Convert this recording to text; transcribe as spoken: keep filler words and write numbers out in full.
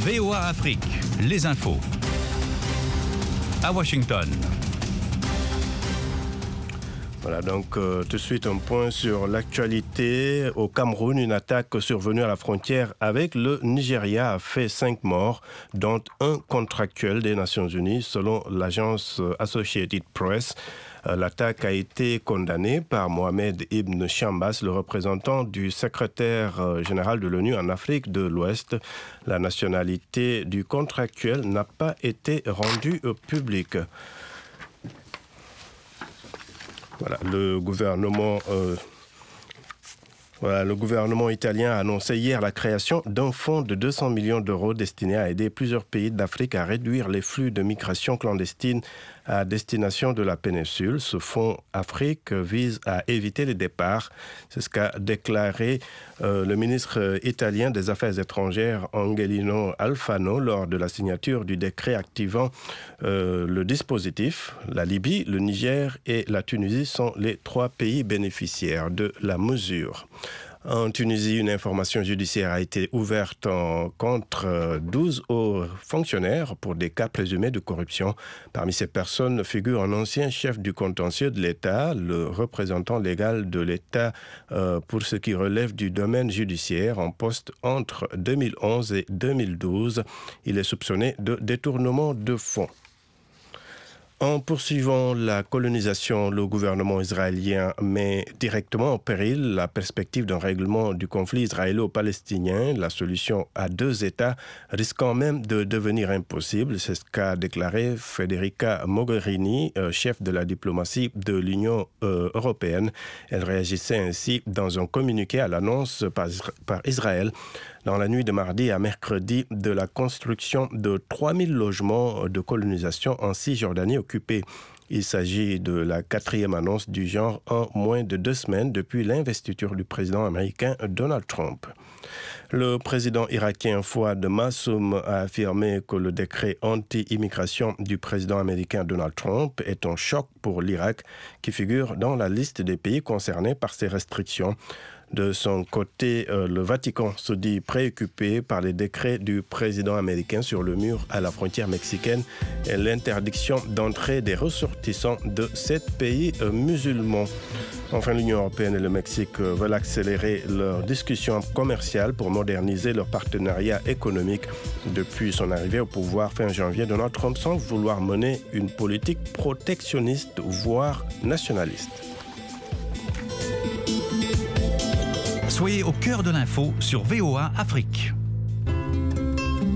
V O A Afrique, les infos. À Washington. Voilà, donc euh, tout de suite un point sur l'actualité. Au Cameroun, une attaque survenue à la frontière avec le Nigeria a fait cinq morts, dont un contractuel des Nations Unies, selon l'agence Associated Press. Euh, l'attaque a été condamnée par Mohamed Ibn Chambas, le représentant du secrétaire euh, général de l'ONU en Afrique de l'Ouest. La nationalité du contractuel n'a pas été rendue euh, publique. Voilà, le gouvernement, euh, voilà, le gouvernement italien a annoncé hier la création d'un fonds de deux cents millions d'euros destiné à aider plusieurs pays d'Afrique à réduire les flux de migration clandestine à destination de la péninsule. Ce fonds Afrique vise à éviter les départs. C'est ce qu'a déclaré euh, le ministre italien des Affaires étrangères Angelino Alfano lors de la signature du décret activant euh, le dispositif. La Libye, le Niger et la Tunisie sont les trois pays bénéficiaires de la mesure. En Tunisie, une information judiciaire a été ouverte en, contre douze hauts fonctionnaires pour des cas présumés de corruption. Parmi ces personnes figure un ancien chef du contentieux de l'État, le représentant légal de l'État euh, pour ce qui relève du domaine judiciaire, en poste entre deux mille onze et deux mille douze. Il est soupçonné de détournement de fonds. En poursuivant la colonisation, le gouvernement israélien met directement en péril la perspective d'un règlement du conflit israélo-palestinien, la solution à deux États risquant même de devenir impossible. C'est ce qu'a déclaré Federica Mogherini, chef de la diplomatie de l'Union européenne. Elle réagissait ainsi dans un communiqué à l'annonce par Israël dans la nuit de mardi à mercredi de la construction de trois mille logements de colonisation en Cisjordanie occupée. Il s'agit de la quatrième annonce du genre en moins de deux semaines depuis l'investiture du président américain Donald Trump. Le président irakien Fouad Massoum a affirmé que le décret anti-immigration du président américain Donald Trump est un choc pour l'Irak qui figure dans la liste des pays concernés par ces restrictions. De son côté, euh, le Vatican se dit préoccupé par les décrets du président américain sur le mur à la frontière mexicaine et l'interdiction d'entrée des ressortissants de sept pays euh, musulmans. Enfin, l'Union européenne et le Mexique euh, veulent accélérer leurs discussions commerciales pour moderniser leur partenariat économique. Depuis son arrivée au pouvoir fin janvier, Donald Trump semble vouloir mener une politique protectionniste, voire nationaliste. Soyez au cœur de l'info sur V O A Afrique.